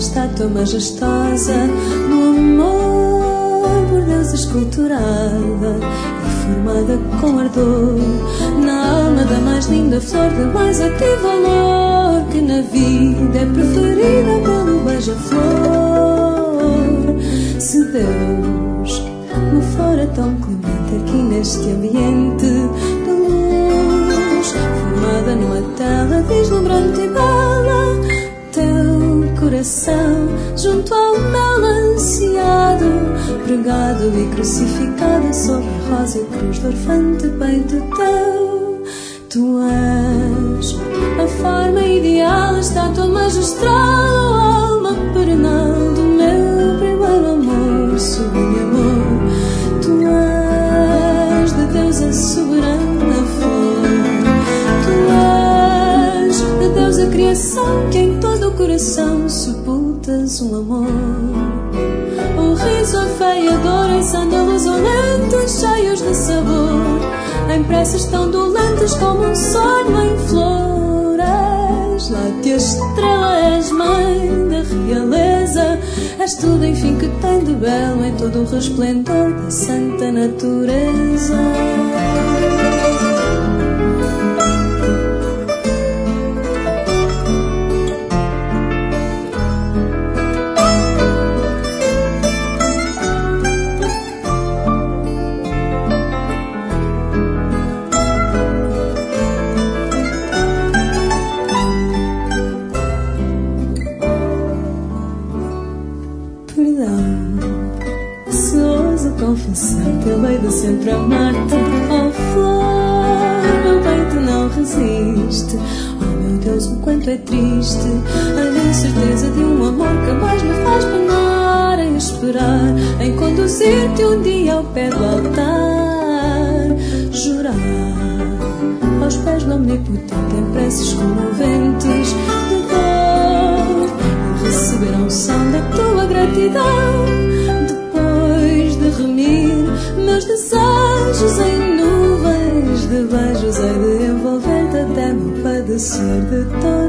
estátua majestosa do amor por Deus esculturada e formada com ardor na alma da mais linda flor de mais ativo valor, que na vida é preferida pelo beija-flor. Se Deus me fora tão clemente aqui neste ambiente de luz, formada numa tela deslumbrante e bela, teu coração junto ao meu ansiado, pregado e crucificado sobre a rosa e cruz do orfante peito teu. Tu és a forma ideal, a estátua magistral, a alma perenal do meu primeiro amor, sublime amor. Tu és de Deus a soberana flor, tu és de Deus a criação, que em todo o coração sepultas um amor. O riso, a feiadora em sândalos olentes, cheios de sabor, em preces tão dolentes como um sonho em flores. Látea estrela, és mãe da realeza, és tudo enfim que tem de belo em todo o resplendor da santa natureza. Confessar-te, eu hei de sempre amar-te, oh flor, meu peito não resiste. Oh meu Deus, o quanto é triste a incerteza de um amor que mais me faz penar, em esperar, em conduzir-te um dia ao pé do altar, jurar aos pés do omnipotente em preces comoventes de dor, e receber a unção da tua gratidão, de remir meus desejos em nuvens de beijos, hei de envolver-te até me padecer de dor.